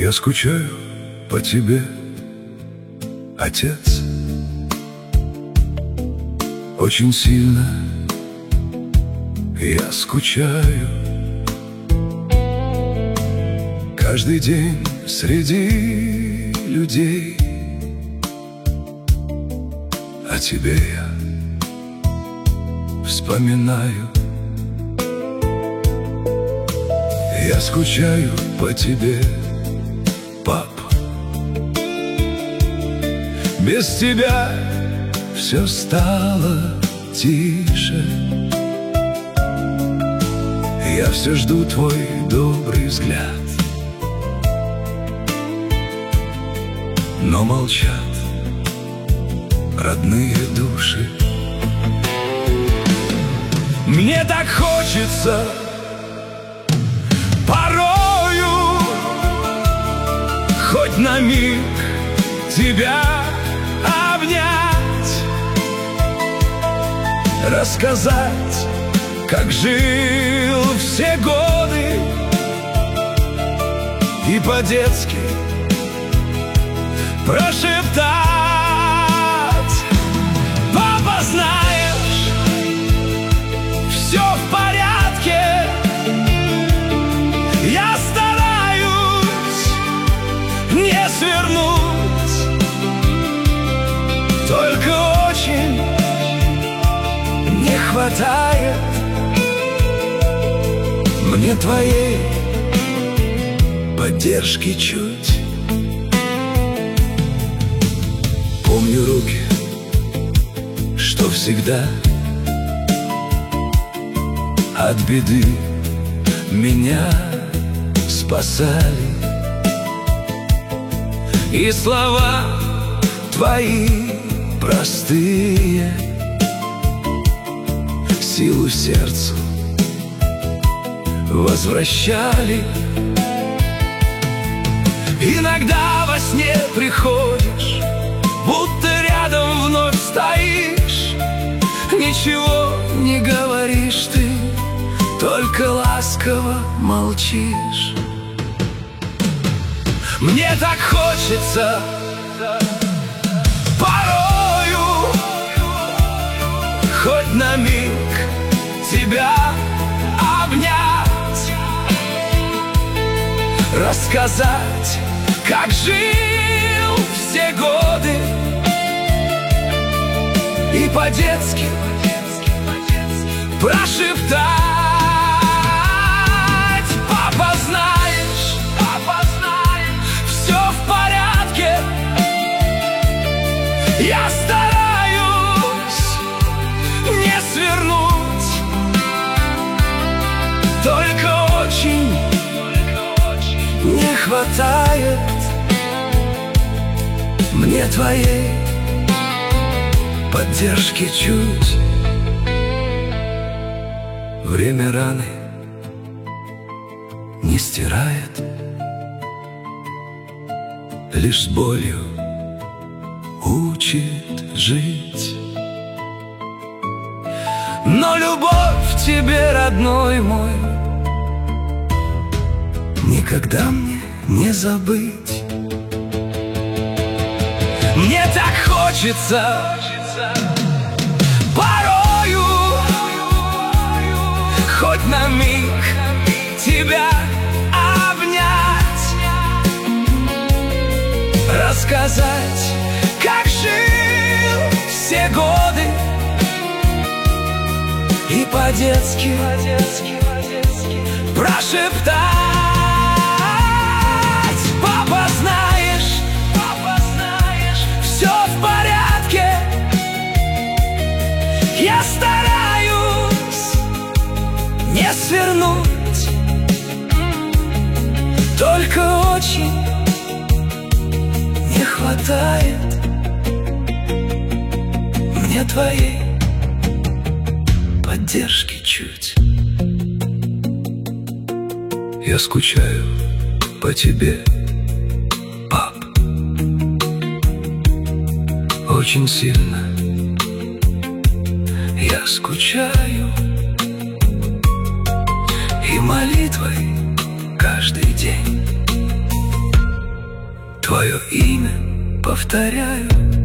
Я скучаю по тебе, отец, очень сильно я скучаю. Каждый день среди людей о тебе я вспоминаю. Я скучаю по тебе, пап. Без тебя все стало тише. Я все жду твой добрый взгляд, но молчат родные души. Мне так хочется порою хоть на миг тебя обнять, рассказать, как жил все годы, и по-детски прошептать: папа, знаешь, все в порядке. Я стараюсь не свернуть, только очень не хватает мне твоей поддержки чуть. Помню руки, что всегда от беды меня спасали, и слова твои простые силу сердцу возвращали. Иногда во сне приходишь, будто рядом вновь стоишь. Ничего не говоришь ты, только ласково молчишь. Мне так хочется порою хоть на миг тебя обнять, рассказать, как жил все годы, и по-детски прошептать: папа, знаешь, все в порядке. Я стараюсь не свернуть, только очень не хватает мне твоей поддержки чуть. Время раны не стирает, лишь с болью учит жить. Но любовь тебе, родной мой, никогда мне не забыть. Мне так хочется порою хоть на миг тебя обнять, рассказать, как жил все годы, и по-детски прошептать: папа, знаешь, все в порядке. Я стараюсь не свернуть, только очень не хватает мне твоей поддержки чуть. Я скучаю по тебе, пап, очень сильно я скучаю, и молитвой каждый день твое имя повторяю.